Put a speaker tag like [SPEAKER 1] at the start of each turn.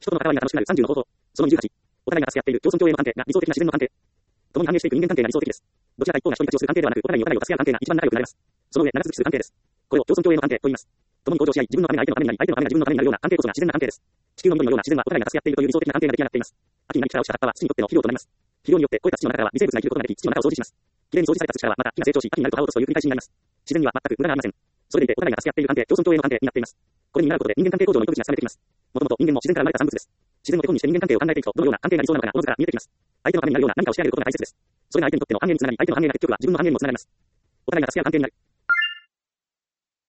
[SPEAKER 1] 人との関わりが楽しくなる30の方法。その28。お互いが助け合っている共存共栄の関係が理想的な自然の関係。共に反映していく人間関係が理想的です。どちらか一方が人に立ちをする関係ではなく、お互いにお互いを助け合う関係が一番仲良くなれます。その上、長続きする関係です。これを共存共栄の関係と言います。共に向上し合い、自分のためが相手のためになり、相手のためが自分のためになるような関係こそが自然な関係です。地球の緑のような自然はお互いが助け合っているという理想的な関係が出来上がっています。秋になり北をした葉っぱは土にとっての肥料となります。肥料によって肥えた土の中からは微生物が生きることができ、土の中を掃除します。きれいに掃除された土からはまた木が成長し、秋になると葉を落とすという繰り返しになります。自然には全く無駄がありません。それでいてお互いが助け合っている関係、共存共栄の関係になっています。これに習うことで人間関係構造の糸口がつかめてきます。もともと人間も自然から生まれた産物です。自然を手本にして人間関係を考えていくと、どのような関係が理想なのかがおのずから見えてきます。相手のためになるような何かをしてあげることが大切です。それが相手にとっての繁栄につながり、相手の繁栄が結局は自分の繁栄にもつながります。お互いが助け合う関係になる。